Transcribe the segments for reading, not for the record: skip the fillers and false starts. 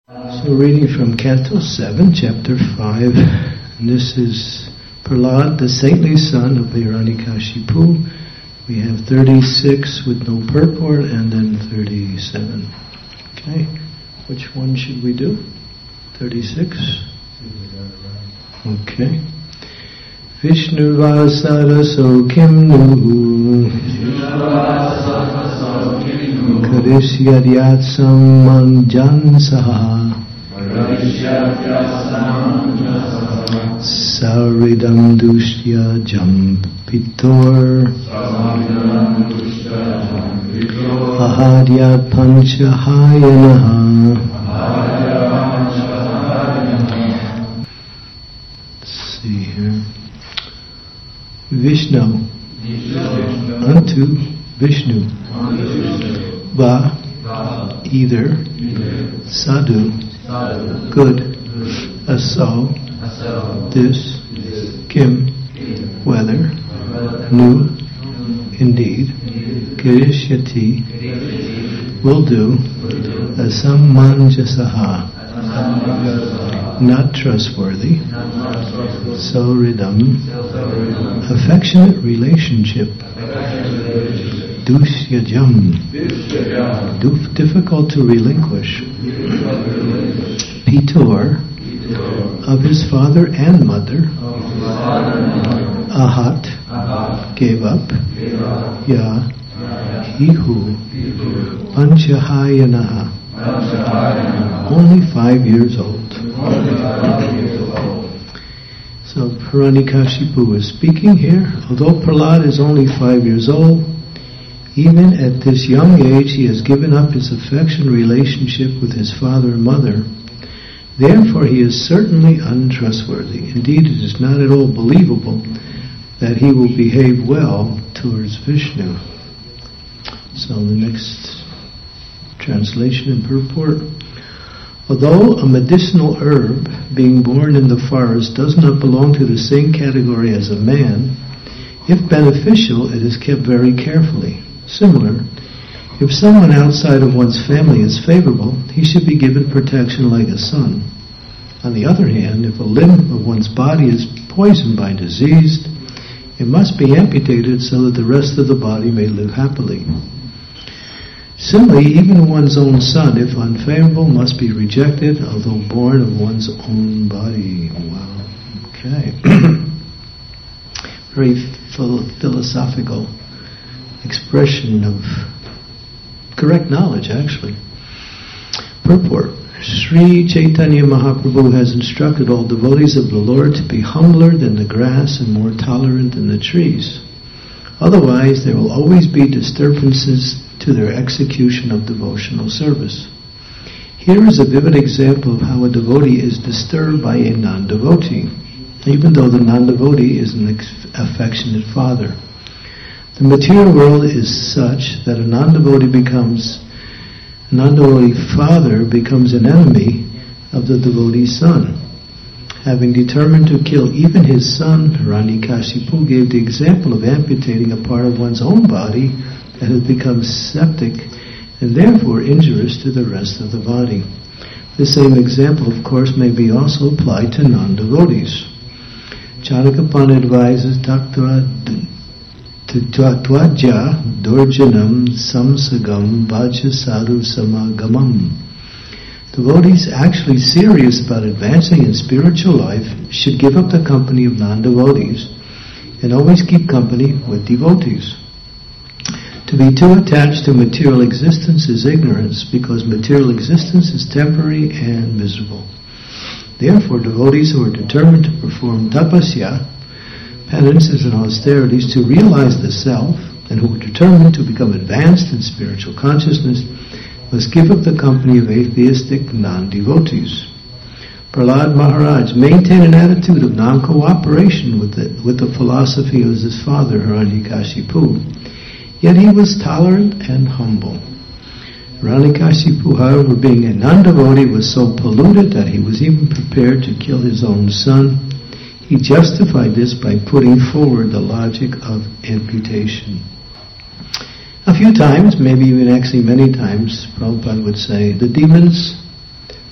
So reading from Canto 7, Chapter 5, and this is Prahlad, the saintly son of Hiranyakashipu. We have 36 with no purport and then 37. Okay, which one should we do? 36? Okay. Vishnuvasaraso kimnu Karisyadyat manjansaha Saridam dushya jampitor Ahadyat panchahayanaha. Let's see here. Vishnu, unto Vishnu, Va, either, Sadhu, good, Aso, this, Kim, whether, Nu, indeed, Kirishyati, will do, Asammanjasaha, not trustworthy, Sauridam, affectionate relationship, Dushyajam, difficult to relinquish, Pitor, of his father and mother, Ahat, gave up, Ya, he who, Panchahayanaha, only 5 years old. So Hiranyakashipu is speaking here. Although Prahlad is only 5 years old, even at this young age he has given up his affection relationship with his father and mother. Therefore he is certainly untrustworthy. Indeed, it is not at all believable that he will behave well towards Vishnu. So the next translation and purport. Although a medicinal herb, being born in the forest, does not belong to the same category as a man, if beneficial, it is kept very carefully. Similar, if someone outside of one's family is favorable, he should be given protection like a son. On the other hand, if a limb of one's body is poisoned by disease, it must be amputated so that the rest of the body may live happily. Similarly, even one's own son, if unfavorable, must be rejected, although born of one's own body. Wow. Okay. Very philosophical expression of correct knowledge, actually. Purport. Sri Chaitanya Mahaprabhu has instructed all devotees of the Lord to be humbler than the grass and more tolerant than the trees. Otherwise, there will always be disturbances to their execution of devotional service. Here is a vivid example of how a devotee is disturbed by a non-devotee, even though the non-devotee is an affectionate father. The material world is such that a non-devotee father becomes an enemy of the devotee's son. Having determined to kill even his son, Hiranyakashipu gave the example of amputating a part of one's own body that has become septic and therefore injurious to the rest of the body. The same example, of course, may be also applied to non-devotees. Chanakapana advises Tatvaja Durjanam Samsagam Bhaja Sadhu Samagamam. Devotees actually serious about advancing in spiritual life should give up the company of non-devotees and always keep company with devotees. To be too attached to material existence is ignorance, because material existence is temporary and miserable. Therefore, devotees who are determined to perform tapasya, penances and austerities to realize the self, and who are determined to become advanced in spiritual consciousness, must give up the company of atheistic non-devotees. Prahlad Maharaj maintained an attitude of non-cooperation with the philosophy of his father Hiranyakashipu. Yet he was tolerant and humble. Hiranyakashipu, however, being a non-devotee, was so polluted that he was even prepared to kill his own son. He justified this by putting forward the logic of amputation. A few times, maybe even actually many times, Prabhupada would say, the demons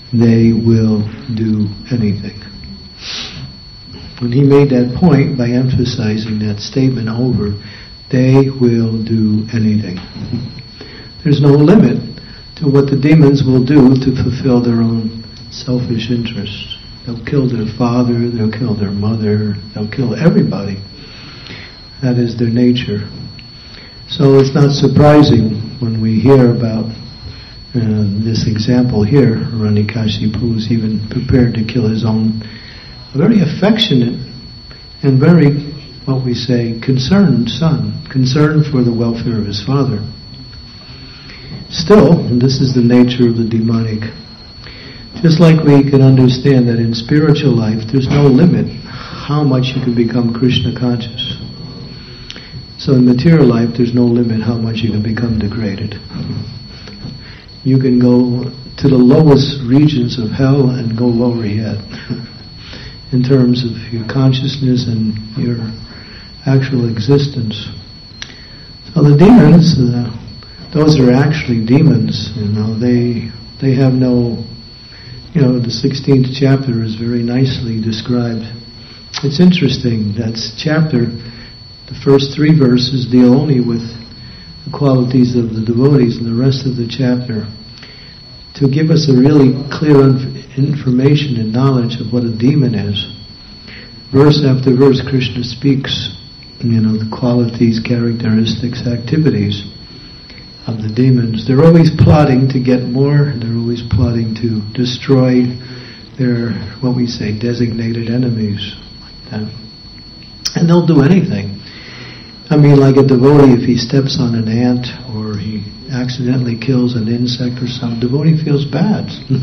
they will do anything. And he made that point by emphasizing that statement over, they will do anything. There's no limit to what the demons will do to fulfill their own selfish interests. They'll kill their father, they'll kill their mother, they'll kill everybody. That is their nature. So it's not surprising when we hear about this example here, Hiranyakashipu is even prepared to kill his own very affectionate and very, what we say, concerned son, concerned for the welfare of his father. Still, and this is the nature of the demonic, just like we can understand that in spiritual life there's no limit how much you can become Krishna conscious. So in material life there's no limit how much you can become degraded. You can go to the lowest regions of hell and go lower yet in terms of your consciousness and your actual existence. So the demons, those are actually demons, they have no, the 16th chapter is very nicely described. It's interesting, that chapter, the first 3 verses deal only with the qualities of the devotees, and the rest of the chapter to give us a really clear information and knowledge of what a demon is. Verse after verse, Krishna speaks, the qualities, characteristics, activities of the demons. They're always plotting to get more. They're always plotting to destroy their, what we say, designated enemies. Like that. And they'll do anything. Like a devotee, if he steps on an ant or he accidentally kills an insect or something, devotee feels bad.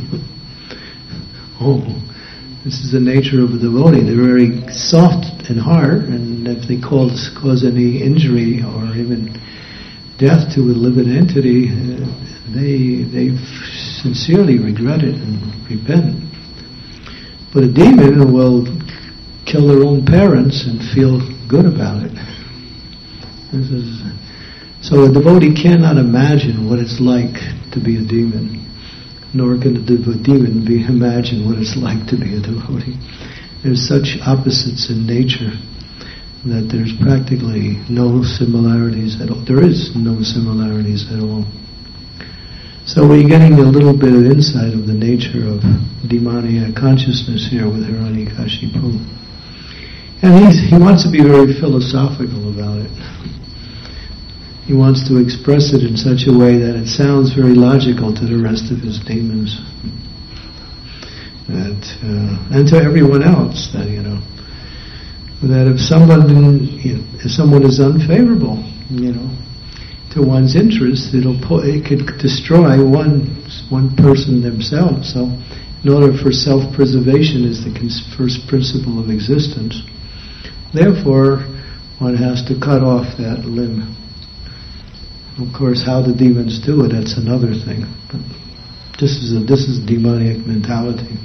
This is the nature of a devotee. They're very soft in heart, and if they cause any injury or even death to a living entity, they sincerely regret it and repent. But a demon will kill their own parents and feel good about it. So a devotee cannot imagine what it's like to be a demon, nor can a demon imagine what it's like to be a devotee. There's such opposites in nature that there's practically no similarities at all. There is no similarities at all. So we're getting a little bit of insight of the nature of demoniac consciousness here with Hiranyakashipu. And he wants to be very philosophical about it. He wants to express it in such a way that it sounds very logical to the rest of his demons. And to everyone else, that if someone is unfavorable, to one's interest, it could destroy one person themselves. So, in order for self-preservation is the first principle of existence. Therefore, one has to cut off that limb. Of course, how the demons do it, that's another thing. But this is demoniac mentality.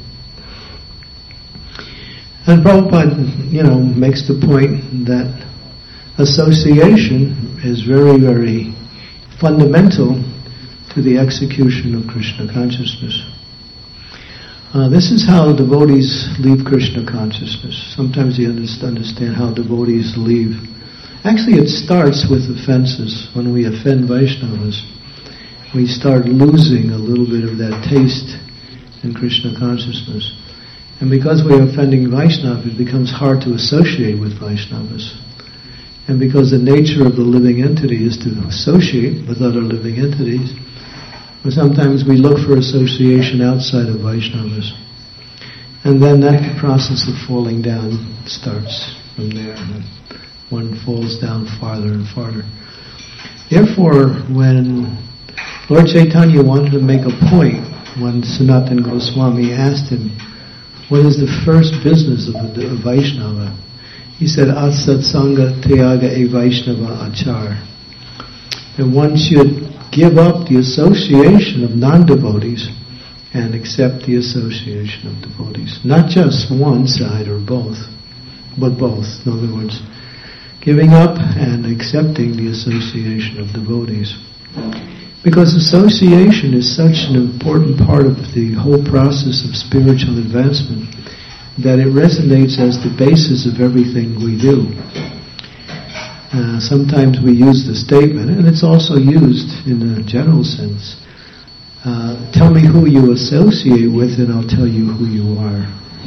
And Prabhupada, makes the point that association is very, very fundamental to the execution of Krishna consciousness. This is how devotees leave Krishna consciousness. Sometimes you understand how devotees leave. Actually, it starts with offenses. When we offend Vaishnavas, we start losing a little bit of that taste in Krishna consciousness. And because we're offending Vaishnavas, it becomes hard to associate with Vaishnavas. And because the nature of the living entity is to associate with other living entities, sometimes we look for association outside of Vaishnavas. And then that process of falling down starts from there. One falls down farther and farther. Therefore, when Lord Chaitanya wanted to make a point, when Sanatana Goswami asked him, what is the first business of a Vaishnava? He said, Atsatsanga Tyaga e Vaishnava Achar. That one should give up the association of non-devotees and accept the association of devotees. Not just one side or both, but both. In other words, giving up and accepting the association of devotees. Because association is such an important part of the whole process of spiritual advancement that it resonates as the basis of everything we do. Sometimes we use the statement, and it's also used in a general sense, tell me who you associate with and I'll tell you who you are.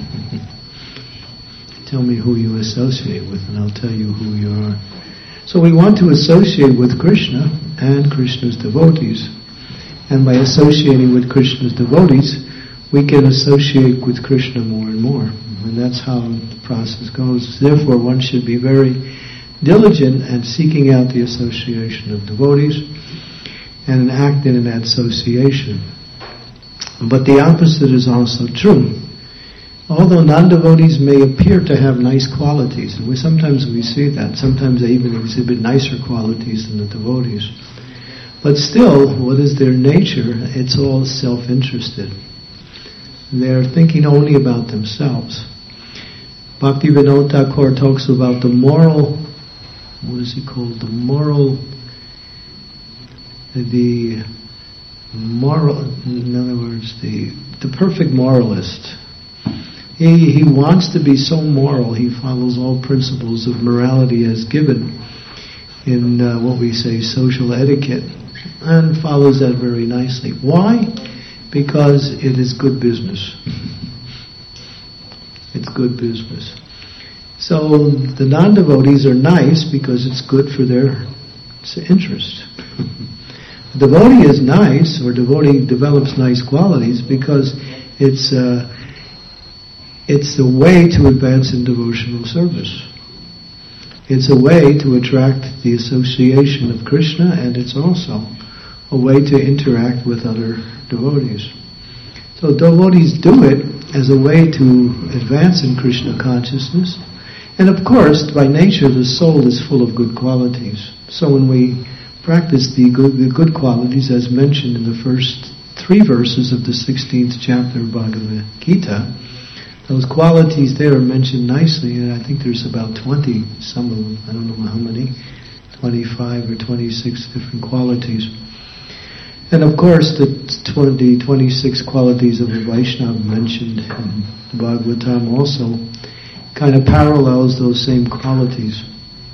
Tell me who you associate with and I'll tell you who you are. So we want to associate with Krishna and Krishna's devotees. And by associating with Krishna's devotees, we can associate with Krishna more and more. And that's how the process goes. Therefore, one should be very diligent at seeking out the association of devotees and act in that association. But the opposite is also true. Although non-devotees may appear to have nice qualities, and sometimes we see that, sometimes they even exhibit nicer qualities than the devotees. But still, what is their nature? It's all self-interested. They're thinking only about themselves. Bhaktivinoda Thakur talks about the moral, what is he called? The moral, in other words, the perfect moralist. He wants to be so moral, he follows all principles of morality as given in what we say social etiquette, and follows that very nicely. Why? Because it is good business. It's good business. So the non-devotees are nice because it's good for their interest. The devotee is nice, or devotee develops nice qualities because it's a way to advance in devotional service. It's a way to attract the association of Krishna, and it's also a way to interact with other devotees. So devotees do it as a way to advance in Krishna consciousness. And of course, by nature, the soul is full of good qualities. So when we practice the good qualities, as mentioned in the first 3 verses of the 16th chapter of Bhagavad Gita, those qualities there are mentioned nicely, and I think there's about 20, some of them, I don't know how many, 25 or 26 different qualities. And of course, the 26 qualities of a Vaishnava mentioned in the Bhagavatam also kind of parallels those same qualities.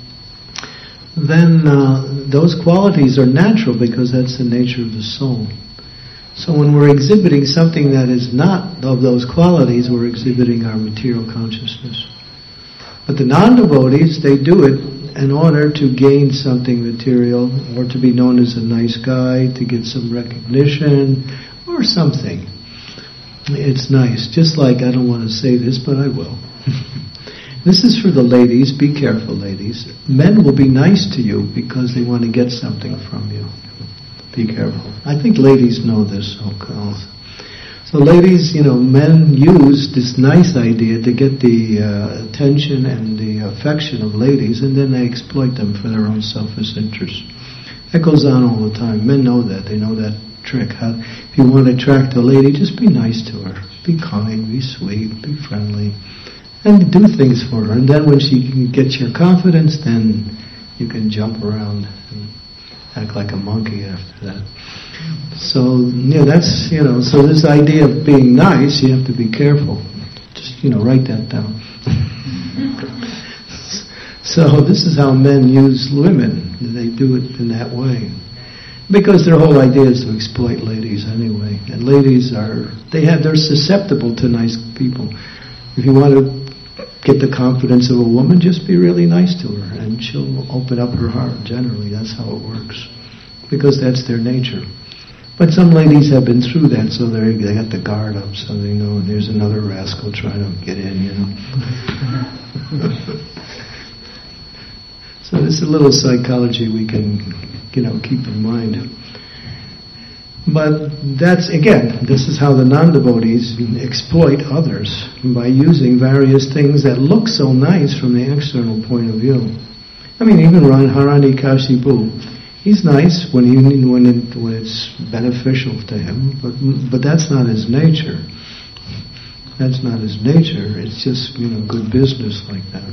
Then those qualities are natural because that's the nature of the soul. So when we're exhibiting something that is not of those qualities, we're exhibiting our material consciousness. But the non-devotees, they do it in order to gain something material, or to be known as a nice guy, to get some recognition, or something. It's nice. Just like, I don't want to say this, but I will. This is for the ladies. Be careful, ladies. Men will be nice to you because they want to get something from you. Be careful. I think ladies know this. So ladies, men use this nice idea to get the attention and the affection of ladies, and then they exploit them for their own selfish interest. That goes on all the time. Men know that. They know that trick. If you want to attract a lady, just be nice to her. Be kind, be sweet, be friendly, and do things for her. And then when she gets your confidence, then you can jump around and act like a monkey after that. So, that's, so this idea of being nice, you have to be careful. Just, write that down. So this is how men use women. They do it in that way. Because their whole idea is to exploit ladies anyway. And ladies they're susceptible to nice people. If you want to get the confidence of a woman, just be really nice to her and she'll open up her heart. Generally, that's how it works. Because that's their nature. But some ladies have been through that, so they got the guard up, so they know there's another rascal trying to get in, So this is a little psychology we can, keep in mind. But this is how the non-devotees exploit others by using various things that look so nice from the external point of view. I mean, even Hiranyakashipu, he's nice when it's beneficial to him, but that's not his nature. That's not his nature. It's just good business like that.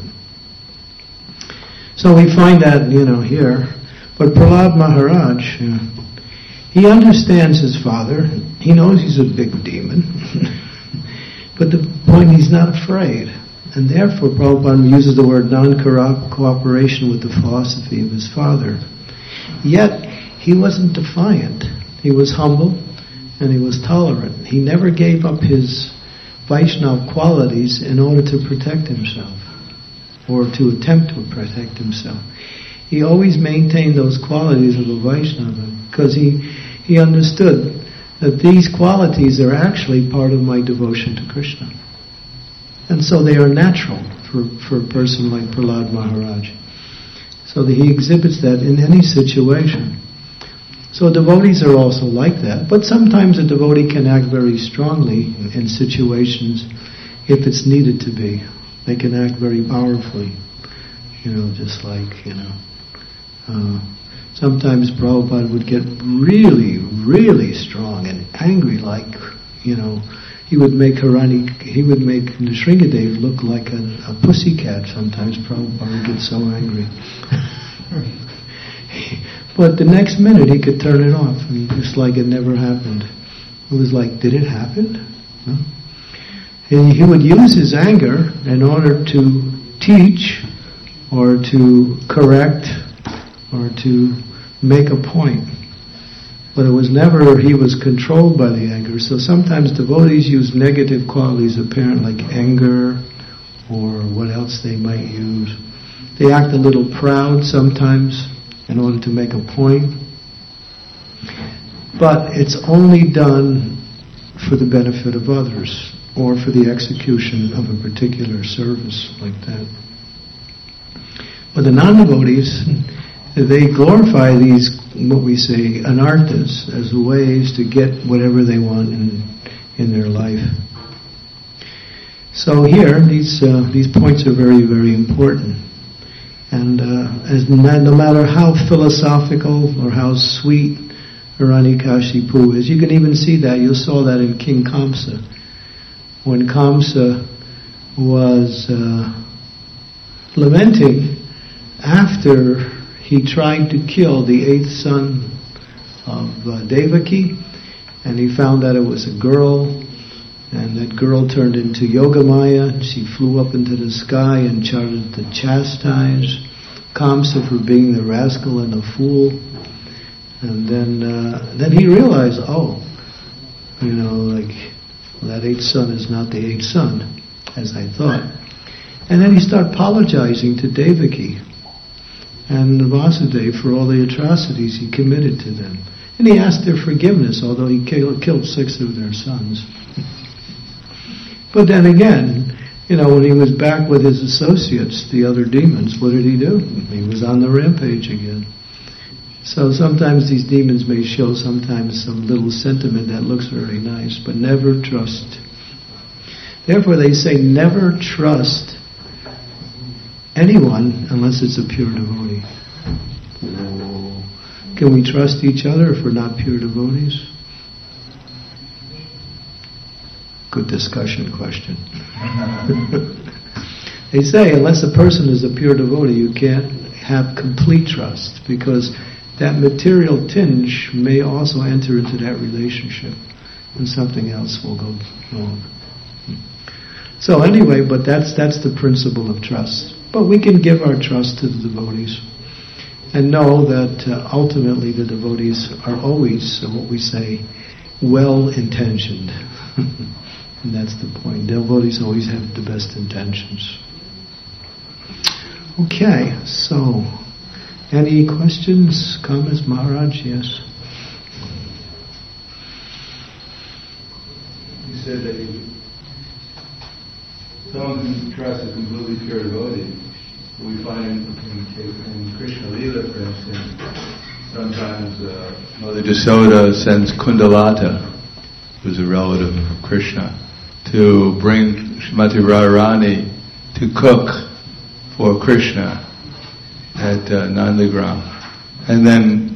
So we find that here. But Prahlad Maharaj, He understands his father. He knows he's a big demon. But the point, he's not afraid. And therefore, Prabhupada uses the word non-cooperation with the philosophy of his father. Yet, he wasn't defiant. He was humble and he was tolerant. He never gave up his Vaishnava qualities in order to protect himself or to attempt to protect himself. He always maintained those qualities of a Vaishnava because he understood that these qualities are actually part of my devotion to Krishna. And so they are natural for a person like Prahlad Maharaj. So that he exhibits that in any situation. So devotees are also like that. But sometimes a devotee can act very strongly in situations if it's needed to be. They can act very powerfully. Just like, sometimes Prabhupada would get really, really strong and angry, like, he would make Nrsingadev look like a pussycat sometimes. Prabhupada would get so angry. But the next minute he could turn it off, just like it never happened. It was like, did it happen? No. He would use his anger in order to teach or to correct or to make a point. But it was never he was controlled by the anger. So sometimes devotees use negative qualities apparent, like anger or what else they might use. They act a little proud sometimes in order to make a point. But it's only done for the benefit of others or for the execution of a particular service like that. But the non-devotees, they glorify these, what we say, anarthas, as ways to get whatever they want in their life. So here, these points are very, very important. And no matter how philosophical or how sweet Hiranyakashipu is, you can even see that. You saw that in King Kamsa. When Kamsa was lamenting after he tried to kill the 8th son of Devaki, and he found that it was a girl, and that girl turned into Yogamaya, and she flew up into the sky and started to chastise Kamsa for being the rascal and the fool. And then he realized, that 8th son is not the 8th son, as I thought. And then he started apologizing to Devaki and Vasudeva for all the atrocities he committed to them. And he asked their forgiveness, although he killed 6 of their sons. But then again, when he was back with his associates, the other demons, what did he do? He was on the rampage again. So sometimes these demons may show sometimes some little sentiment that looks very nice, but never trust. Therefore they say never trust anyone unless it's a pure devotee. Can we trust each other if we're not pure devotees? Good discussion question. They say unless a person is a pure devotee, you can't have complete trust, because that material tinge may also enter into that relationship and something else will go wrong. So anyway, but that's the principle of trust. But we can give our trust to the devotees and know that ultimately the devotees are always, what we say, well-intentioned. And that's the point. Devotees always have the best intentions. Okay, so any questions, comments, Maharaj? Yes. You said that someone who trusts a completely pure devotee. We find in Krishna Lila, for instance, sometimes Mother Jasoda sends Kundalata, who's a relative of Krishna, to bring Srimati Radharani to cook for Krishna at Nandagram. And then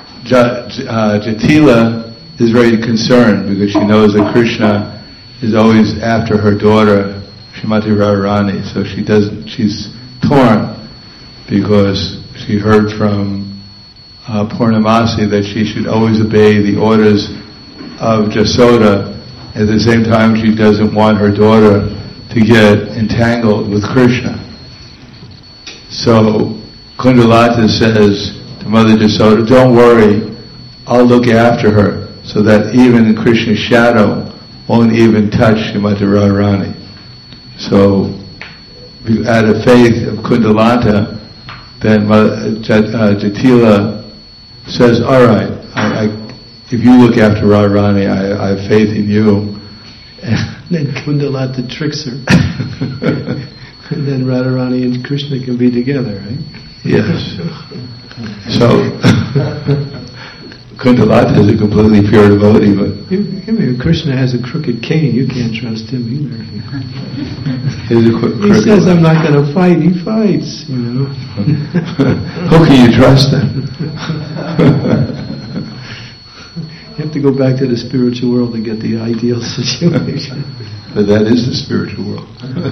Jatila is very concerned because she knows that Krishna is always after her daughter, Srimati Radharani. So she's torn because she heard from Purnamasi that she should always obey the orders of Jasoda. At the same time, she doesn't want her daughter to get entangled with Krishna. So Kundalata says to Mother Jasoda, don't worry, I'll look after her so that even Krishna's shadow won't even touch Srimati Radharani. So if you add a faith of Kundalata, then Jatila says, all right, if you look after Radharani, I have faith in you. And then Kundalata tricks her. And then Radharani and Krishna can be together, right? Yes. So, Kundalata is a completely pure devotee, but... If Krishna has a crooked cane, you can't trust him either. He says, I'm not going to fight, he fights, you know. Who can you trust then? You have to go back to the spiritual world to get the ideal situation. But that is the spiritual world.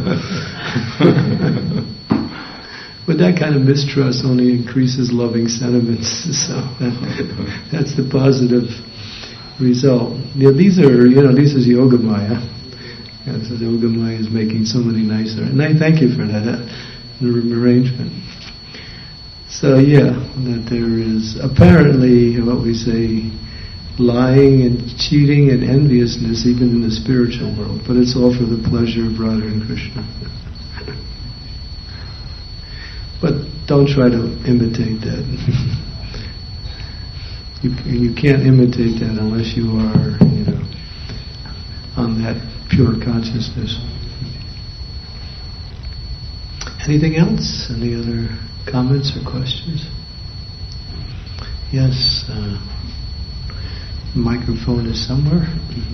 But that kind of mistrust only increases loving sentiments, so that's the positive result. Yeah, this is Yogamaya. So Yogamaya is making so many nicer, and I thank you for that arrangement. So that there is apparently what we say, lying and cheating and enviousness even in the spiritual world, but it's all for the pleasure of Radha and Krishna. But don't try to imitate that. You can't imitate that unless you are, on that pure consciousness. Anything else? Any other comments or questions? Yes. The microphone is somewhere.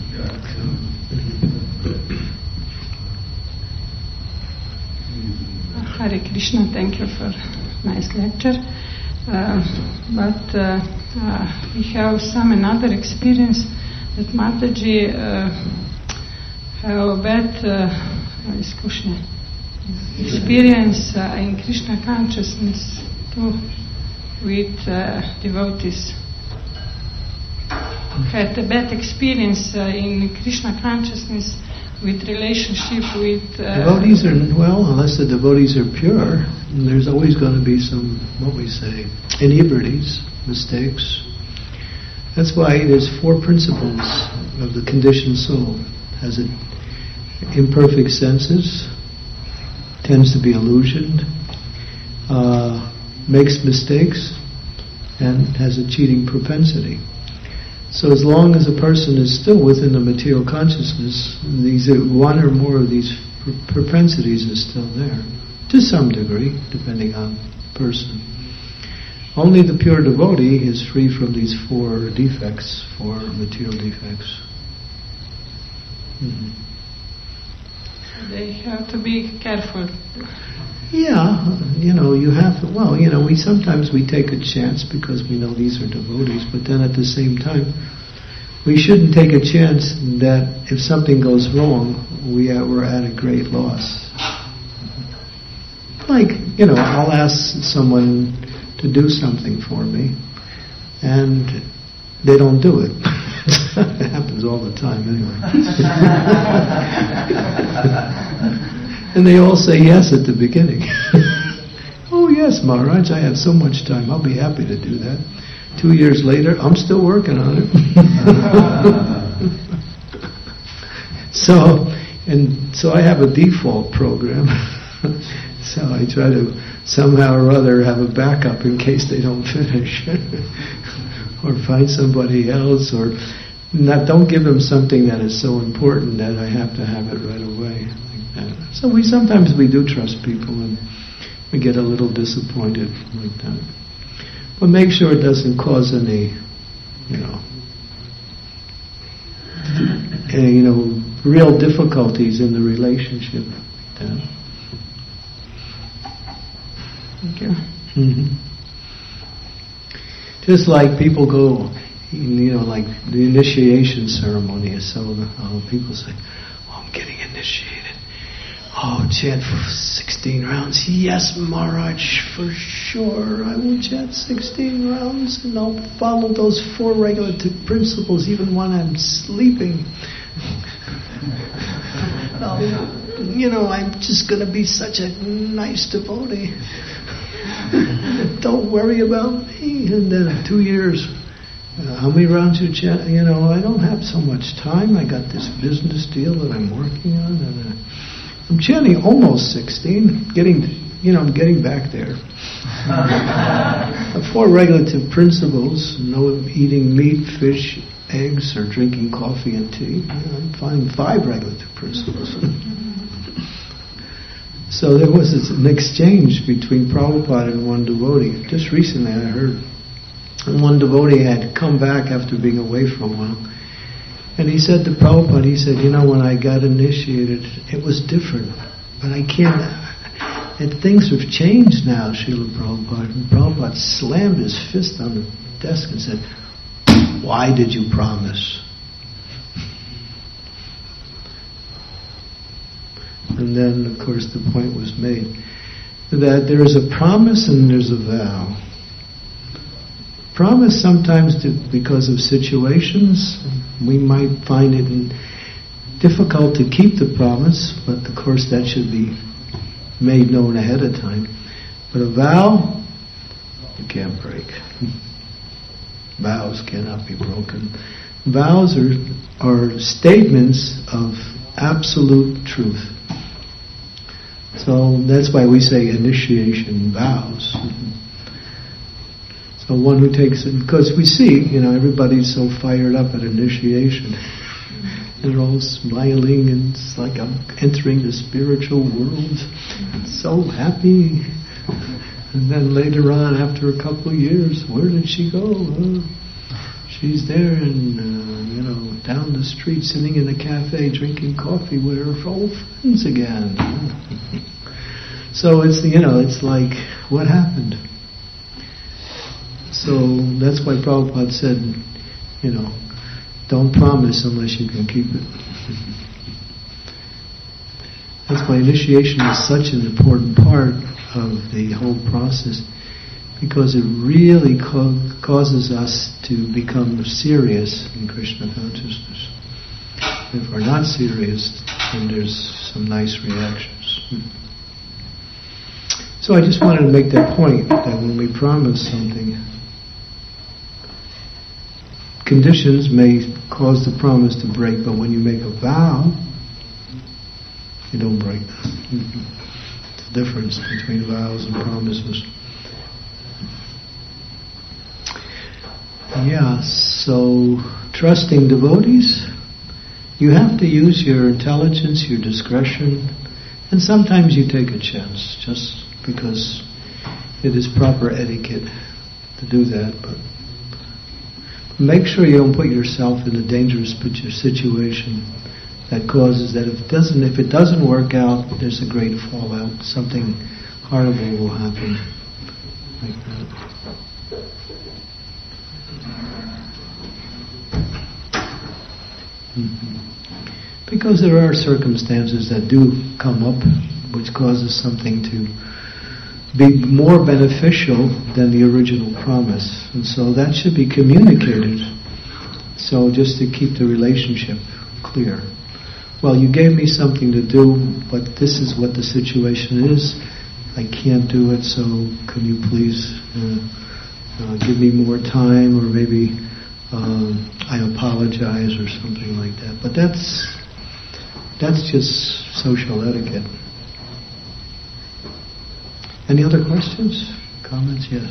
Hare Krishna, thank you for nice lecture. But we have some another experience that Mataji have bad experience in Krishna consciousness too with devotees. Had a bad experience in Krishna consciousness with relationship with... devotees are, unless the devotees are pure, there's always going to be some, what we say, inebrities, mistakes. That's why there's 4 principles of the conditioned soul. Has it imperfect senses, tends to be illusioned, makes mistakes, and has a cheating propensity. So as long as a person is still within the material consciousness, one or more of these propensities is still there, to some degree, depending on the person. Only the pure devotee is free from these 4 defects, 4 material defects. Mm-hmm. They have to be careful. Yeah, you have to, we sometimes take a chance because we know these are devotees, but then at the same time, we shouldn't take a chance that if something goes wrong, we're at a great loss. Like, I'll ask someone to do something for me, and they don't do it. It happens all the time anyway. And they all say yes at the beginning. Oh yes, Maharaj, I have so much time, I'll be happy to do that. 2 years later, I'm still working on it. So I have a default program. So I try to somehow or other have a backup in case they don't finish. Or find somebody else, or don't give them something that is so important that I have to have it right away. So we sometimes do trust people, and we get a little disappointed like that. But make sure it doesn't cause any, real difficulties in the relationship. Thank you. Mm-hmm. Just like people go, like the initiation ceremony. So people say, "Oh, I'm getting initiated. Oh, chant for 16 rounds. Yes, Maharaj, for sure, I will chant 16 rounds and I'll follow those 4 regulative principles even when I'm sleeping. I'm just going to be such a nice devotee. Don't worry about me. And then in 2 years, how many rounds you chant? I don't have so much time. I got this business deal that I'm working on. And I'm chanting almost 16, getting back there. 4 regulative principles: no eating meat, fish, eggs, or drinking coffee and tea. I'm finding 5 regulative principles. So there was an exchange between Prabhupada and one devotee. Just recently I heard one devotee had come back after being away for a while. And he said to Prabhupada, when I got initiated, it was different. But I can't... And things have changed now, Srila Prabhupada. And Prabhupada slammed his fist on the desk and said, "Why did you promise?" And then, of course, the point was made that there is a promise and there's a vow. Promise sometimes because of situations. We might find it difficult to keep the promise, but of course that should be made known ahead of time. But a vow, you can't break. Vows cannot be broken. Vows are statements of absolute truth. So that's why we say initiation vows. So one who takes it, because we see, everybody's so fired up at initiation. They're all smiling and it's like I'm entering the spiritual world. So happy. And then later on, after a couple of years, where did she go? She's there down the street, sitting in a cafe, drinking coffee with her old friends again. So it's like, what happened? So that's why Prabhupada said, don't promise unless you can keep it. That's why initiation is such an important part of the whole process, because it really causes us to become serious in Krishna consciousness. If we're not serious, then there's some nice reactions. So I just wanted to make that point, that when we promise something, conditions may cause the promise to break, but when you make a vow, you don't break them. The difference between vows and promises. Yeah, so trusting devotees, you have to use your intelligence, your discretion, and sometimes you take a chance, just because it is proper etiquette to do that. But make sure you don't put yourself in a dangerous situation that causes that if it doesn't work out, there's a great fallout. Something horrible will happen like that. Because there are circumstances that do come up which causes something to be more beneficial than the original promise. And so that should be communicated. So just to keep the relationship clear. Well, you gave me something to do, but this is what the situation is. I can't do it, so can you please give me more time, or maybe I apologize or something like that. But that's just social etiquette. Any other questions? Comments? Yes.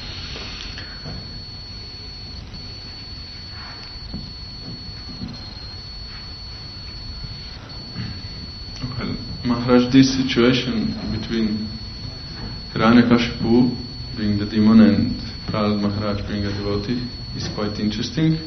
Well, Maharaj, this situation between Hiranyakashipu being the demon and Prahlad Maharaj being a devotee is quite interesting.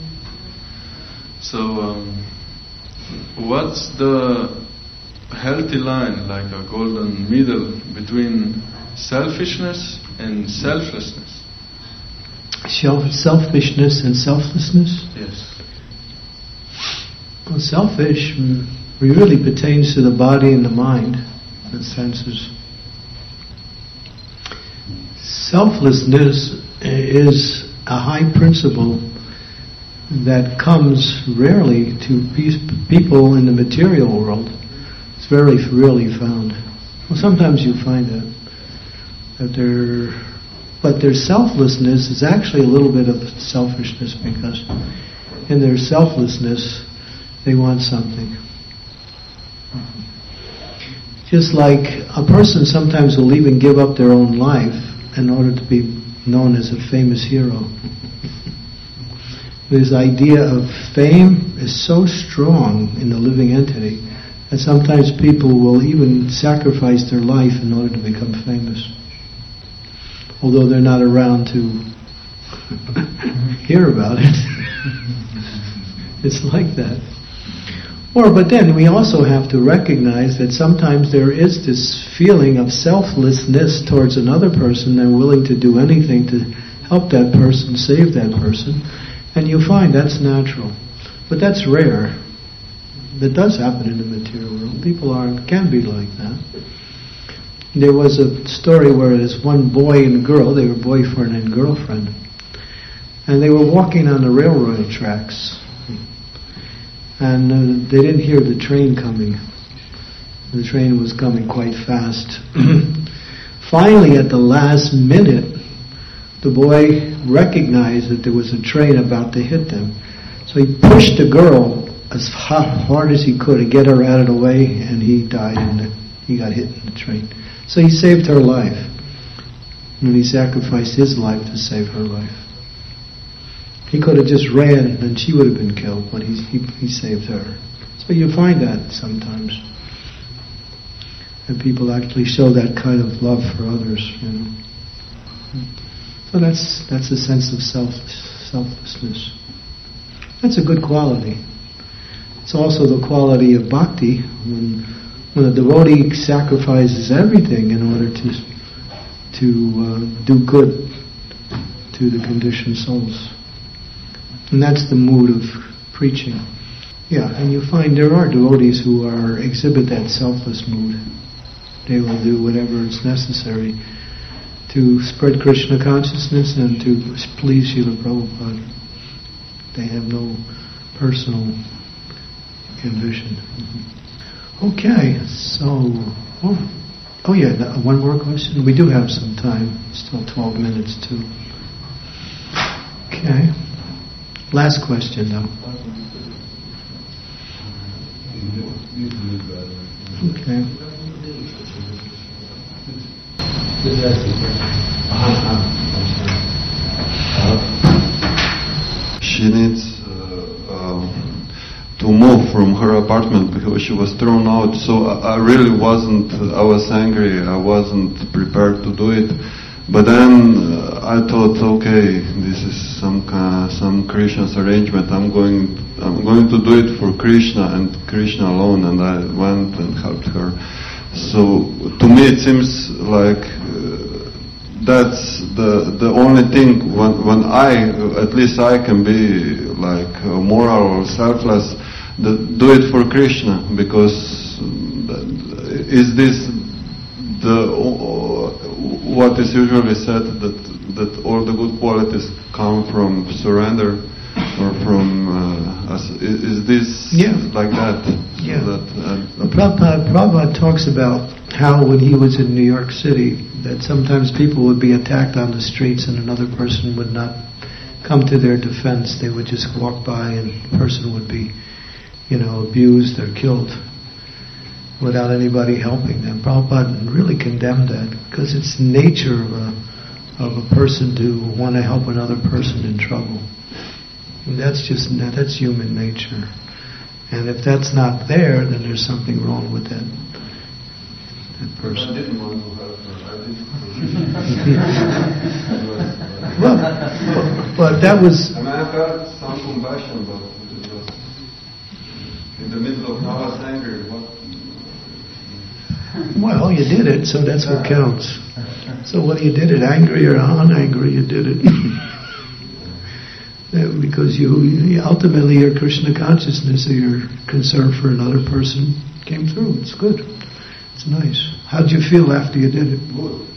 So, what's the healthy line, like a golden middle between selfishness and selflessness? Selfishness and selflessness? Yes. Well, selfish really pertains to the body and the mind, the senses. Selflessness is a high principle that comes rarely to people in the material world. It's very rarely found. Well, sometimes you find that but their selflessness is actually a little bit of selfishness, because in their selflessness they want something. Just like a person sometimes will even give up their own life in order to be known as a famous hero. This idea of fame is so strong in the living entity that sometimes people will even sacrifice their life in order to become famous, although they're not around to hear about it. It's like that. But then we also have to recognize that sometimes there is this feeling of selflessness towards another person. They're willing to do anything to help that person, save that person. And you find that's natural. But that's rare. That does happen in the material world. People can be like that. There was a story where there's one boy and girl, they were boyfriend and girlfriend, and they were walking on the railroad tracks. And they didn't hear the train coming. The train was coming quite fast. Finally, at the last minute, the boy recognized that there was a train about to hit them. So he pushed the girl as hard as he could to get her out of the way, and he died, and he got hit in the train. So he saved her life. And he sacrificed his life to save her life. He could have just ran and she would have been killed, but he saved her. So you find that sometimes. And people actually show that kind of love for others, you know. So that's a sense of selflessness. That's a good quality. It's also the quality of bhakti, when a devotee sacrifices everything in order to do good to the conditioned souls. And that's the mood of preaching. Yeah, and you find there are devotees who exhibit that selfless mood. They will do whatever is necessary to spread Krishna consciousness and to please Srila Prabhupada. They have no personal ambition. Okay, so... Oh yeah, one more question. We do have some time. Still 12 minutes too. Okay. Last question, though. Okay. She needs to move from her apartment because she was thrown out. So I was angry. I wasn't prepared to do it. But then I thought, okay, this is some Krishna's arrangement. I'm going to do it for Krishna and Krishna alone. And I went and helped her. So to me it seems like that's the only thing when at least I can be like moral or selfless, do it for Krishna, because is this what is usually said, that all the good qualities come from surrender, or from is this like that? Yeah. So Prabhupada talks about how when he was in New York City, that sometimes people would be attacked on the streets and another person would not come to their defense. They would just walk by and the person would be, abused or killed without anybody helping them. Prabhupada really condemned that, because it's the nature of a person to want to help another person in trouble. And that's human nature. And if that's not there, then there's something wrong with that person. I didn't want to help her. But that was... I felt some compassion, but it was in the middle of I was angry. Well, you did it, so that's what counts. So whether you did it angry or unangry, you did it. Because you ultimately your Krishna consciousness or your concern for another person came through. It's good. It's nice. How'd you feel after you did it?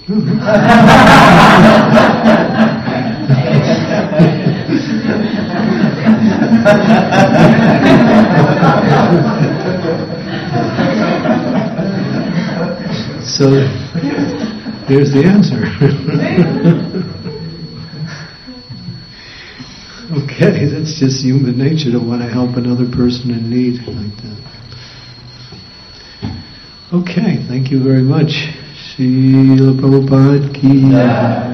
So, here's the answer. Okay, that's just human nature to want to help another person in need like that. Okay, thank you very much. Srila Prabhupada ki